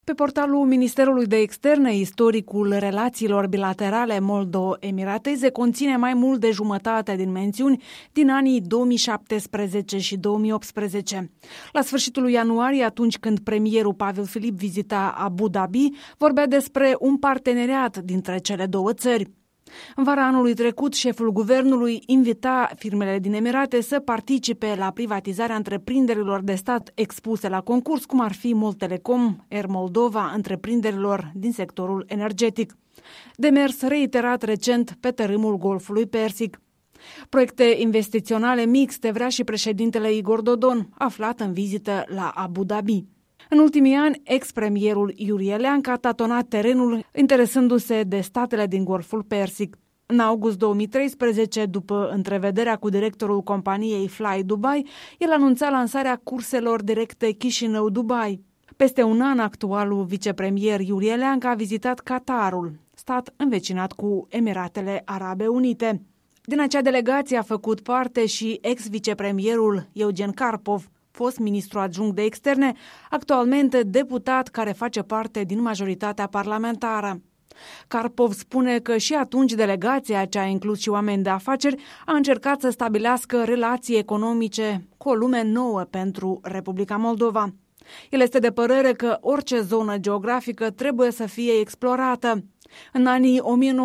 Pe portalul Ministerului de Externe, istoricul relațiilor bilaterale moldo-emirateze conține mai mult de jumătate din mențiuni din anii 2017 și 2018. La sfârșitul lui ianuarie, atunci când premierul Pavel Filip vizita Abu Dhabi, vorbea despre un parteneriat dintre cele două țări. În vara anului trecut, șeful guvernului invita firmele din Emirate să participe la privatizarea întreprinderilor de stat expuse la concurs, cum ar fi Moltelecom, Air Moldova, întreprinderilor din sectorul energetic. Demers reiterat recent pe tărâmul Golfului Persic. Proiecte investiționale mixte vrea și președintele Igor Dodon, aflat în vizită la Abu Dhabi. În ultimii ani, ex-premierul Iurie Leancă a tatonat terenul interesându-se de statele din Golful Persic. În august 2013, după întrevederea cu directorul companiei Fly Dubai, el anunța lansarea curselor directe Chișinău-Dubai. Peste un an, actualul vicepremier Iurie Leancă a vizitat Qatarul, stat învecinat cu Emiratele Arabe Unite. Din acea delegație a făcut parte și ex-vicepremierul Eugen Karpov, fost ministru adjunct de externe, actualmente deputat care face parte din majoritatea parlamentară. Karpov spune că și atunci delegația, ce a inclus și oameni de afaceri, a încercat să stabilească relații economice cu o lume nouă pentru Republica Moldova. El este de părere că orice zonă geografică trebuie să fie explorată. În anii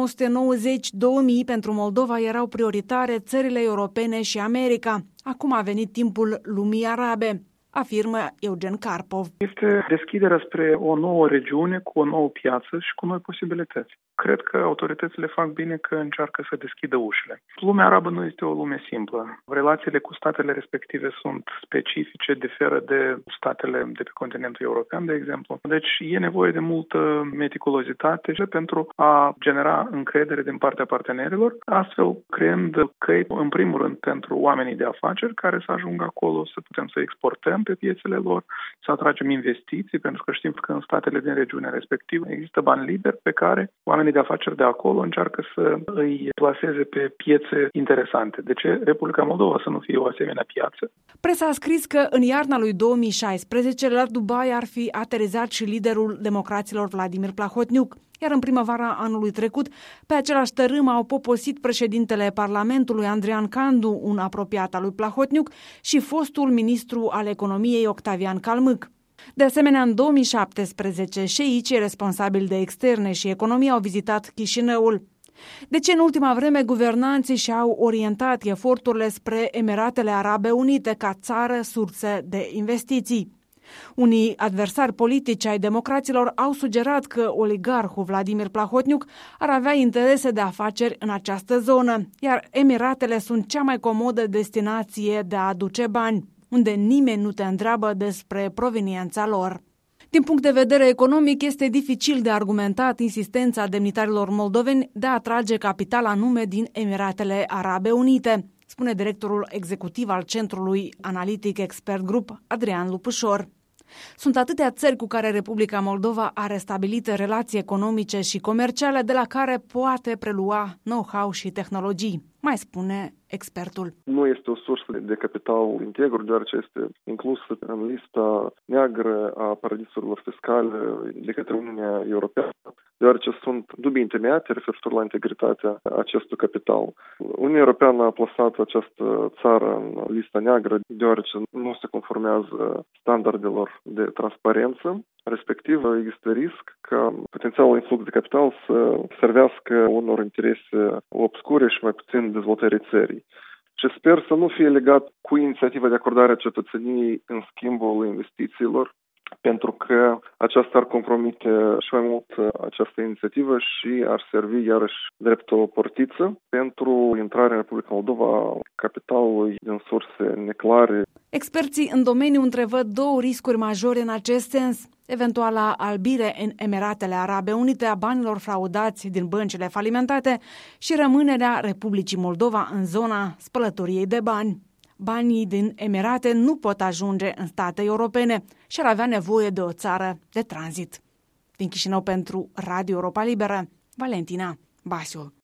1990-2000 pentru Moldova erau prioritare țările europene și America. Acum a venit timpul lumii arabe, afirmă Eugen Karpov. Este deschiderea spre o nouă regiune cu o nouă piață și cu noi posibilități. Cred că autoritățile fac bine că încearcă să deschidă ușile. Lumea arabă nu este o lume simplă. Relațiile cu statele respective sunt specifice, diferă de statele de pe continentul european, de exemplu. Deci e nevoie de multă meticulozitate pentru a genera încredere din partea partenerilor, astfel creând căi, în primul rând, pentru oamenii de afaceri care să ajungă acolo, să putem să exportăm pe piețele lor, să atragem investiții, pentru că știm că în statele din regiunea respectivă există bani liberi pe care oamenii de afaceri de acolo încearcă să îi plaseze pe piețe interesante. De ce Republica Moldova să nu fie o asemenea piață? Presa a scris că în iarna lui 2016 la Dubai ar fi aterizat și liderul democraților Vladimir Plahotniuc, iar în primăvara anului trecut, pe același tărâm au poposit președintele Parlamentului Andrian Candu, un apropiat al lui Plahotniuc, și fostul ministru al economiei Octavian Calmâc. De asemenea, în 2017, șeicii responsabili de externe și economie au vizitat Chișinăul. De ce în ultima vreme guvernanții și-au orientat eforturile spre Emiratele Arabe Unite ca țară sursă de investiții? Unii adversari politici ai democraților au sugerat că oligarhul Vladimir Plahotniuc ar avea interese de afaceri în această zonă, iar Emiratele sunt cea mai comodă destinație de a aduce bani, unde nimeni nu te întreabă despre proveniența lor. Din punct de vedere economic, este dificil de argumentat insistența demnitarilor moldoveni de a atrage capital anume din Emiratele Arabe Unite, spune directorul executiv al Centrului Analitic Expert Group, Adrian Lupușor. Sunt atâtea țări cu care Republica Moldova are stabilite relații economice și comerciale de la care poate prelua know-how și tehnologii, mai spune expertul. Nu este o sursă de capital integru, deoarece este inclusă în lista neagră a paradisurilor fiscale de către Uniunea Europeană, deoarece sunt dubii întemeiate referitor la integritatea acestui capital. Uniunea Europeană a plasat această țară în lista neagră, deoarece nu se conformează standardelor de transparență. Respectiv, există risc ca potențialul influx de capital să servească unor interese obscure și mai puțin dezvoltării țării. Și sper să nu fie legat cu inițiativa de acordare a cetățeniei în schimbul investițiilor, pentru că aceasta ar compromite și mai mult această inițiativă și ar servi iarăși drept o portiță pentru intrarea în Republica Moldova capitalului din surse neclare. Experții în domeniu întrevăd două riscuri majore în acest sens: eventuala albire în Emiratele Arabe Unite a banilor fraudați din băncile falimentate și rămânerea Republicii Moldova în zona spălătoriei de bani. Banii din Emirate nu pot ajunge în state europene și ar avea nevoie de o țară de tranzit. Din Chișinău pentru Radio Europa Liberă, Valentina Basiul.